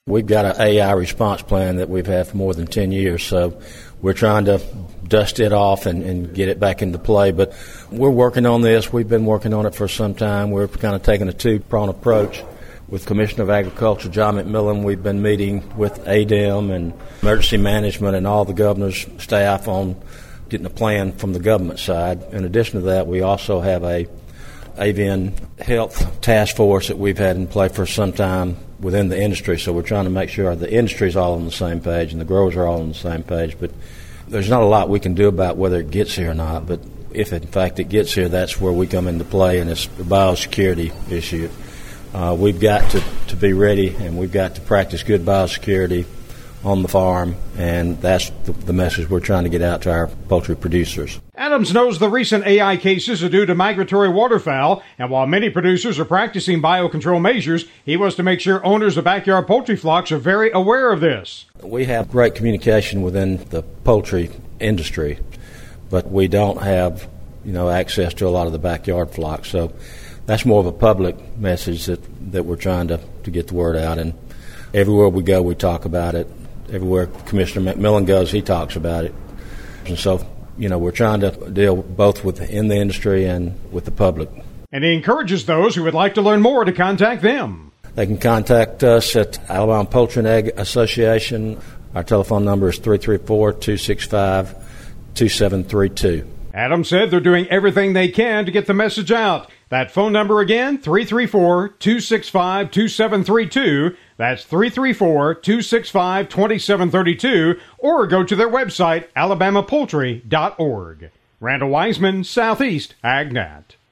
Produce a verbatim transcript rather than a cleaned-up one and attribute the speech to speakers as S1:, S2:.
S1: We've got an A I response plan that we've had for more than ten years, so we're trying to dust it off and, and get it back into play. But we're working on this. We've been working on it for some time. We're kind of taking a two-pronged approach. With Commissioner of Agriculture John McMillan, we've been meeting with A D E M and emergency management and all the governor's staff on getting a plan from the government side. In addition to that, we also have a avian health task force that we've had in play for some time within the industry. So we're trying to make sure the industry is all on the same page and the growers are all on the same page. But there's not a lot we can do about whether it gets here or not. But if, in fact, it gets here, that's where we come into play, and it's a biosecurity issue. Uh, we've got to, to be ready, and we've got to practice good biosecurity on the farm, and that's the, the message we're trying to get out to our poultry producers.
S2: Adams knows the recent A I cases are due to migratory waterfowl, and while many producers are practicing biocontrol measures, he wants to make sure owners of backyard poultry flocks are very aware of this.
S1: We have great communication within the poultry industry, but we don't have, you know, access to a lot of the backyard flocks. So that's more of a public message that, that we're trying to, to get the word out. And everywhere we go, we talk about it. Everywhere Commissioner McMillan goes, he talks about it. And so, you know, we're trying to deal both with in the industry and with the public.
S2: And he encourages those who would like to learn more to contact them.
S1: They can contact us at Alabama Poultry and Egg Association. Our telephone number is three three four, two six five, two seven three two.
S2: Adams said they're doing everything they can to get the message out. That phone number again, three three four, two six five, two seven three two. That's three three four, two six five, two seven three two. Or go to their website, alabama poultry dot org. Randall Wiseman, Southeast AgNet.